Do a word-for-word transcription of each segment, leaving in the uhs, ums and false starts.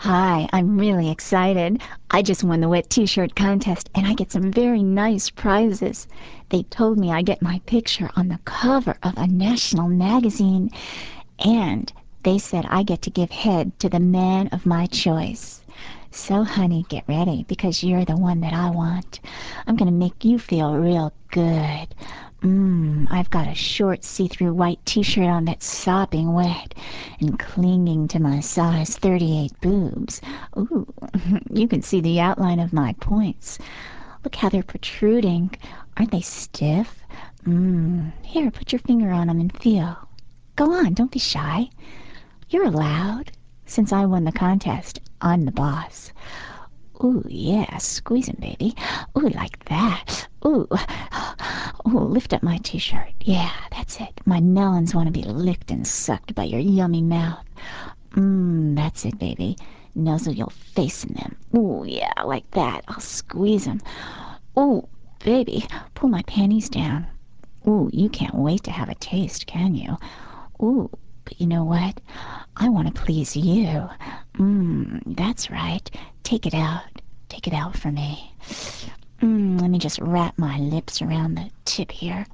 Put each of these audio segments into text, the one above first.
Hi, I'm really excited. I just won the wet t-shirt contest and I get some very nice prizes. They told me I get my picture on the cover of a national magazine and they said I get to give head to the man of my choice. So, honey, get ready because you're the one that I want. I'm gonna make you feel real good. Mmm, I've got a short see-through white t-shirt on that's sopping wet and clinging to my size thirty-eight boobs. Ooh, you can see the outline of my points. Look how they're protruding. Aren't they stiff? Mmm, here, put your finger on them and feel. Go on, don't be shy. You're allowed. Since I won the contest, I'm the boss. Ooh, yeah, squeeze him, baby. Ooh, like that. Ooh, ooh, lift up my t-shirt. Yeah, that's it. My melons want to be licked and sucked by your yummy mouth. Mmm, that's it, baby. Nuzzle your face in them. Ooh, yeah, like that. I'll squeeze them. Ooh, baby, pull my panties down. Ooh, you can't wait to have a taste, can you? Ooh, but you know what? I want to please you. Mmm, that's right. Take it out. Take it out for me. Mmm, let me just wrap my lips around the tip here.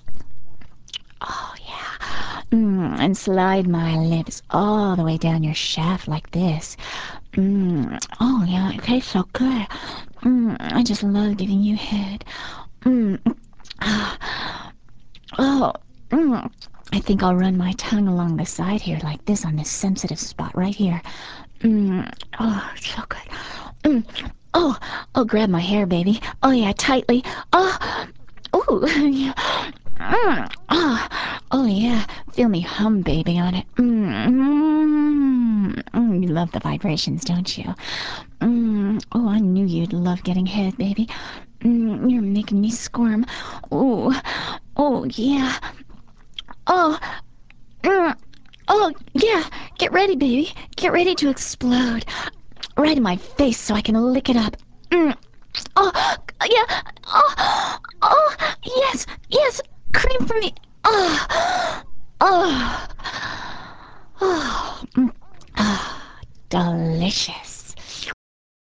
Oh, yeah. Mmm, and slide my lips all the way down your shaft like this. Mmm, oh, yeah, it tastes so good. Mmm, I just love giving you head. Mmm, ah, oh, mmm. I think I'll run my tongue along the side here like this on this sensitive spot right here. Mm, oh, it's so good. Mm, oh, oh, grab my hair, baby. Oh, yeah, tightly. Oh, ooh, yeah. Mm, oh, oh, yeah. Feel me hum, baby, on it. Mm, mm, mm, you love the vibrations, don't you? Mm, oh, I knew you'd love getting head, baby. Mm, you're making me squirm. Ooh, oh, yeah. Oh, mm, oh, yeah. Get ready, baby. Get ready to explode. Right in my face so I can lick it up. Mm. Oh, yeah. Oh, oh, yes, yes. Cream for me. Oh, oh, oh, mm. Oh, delicious.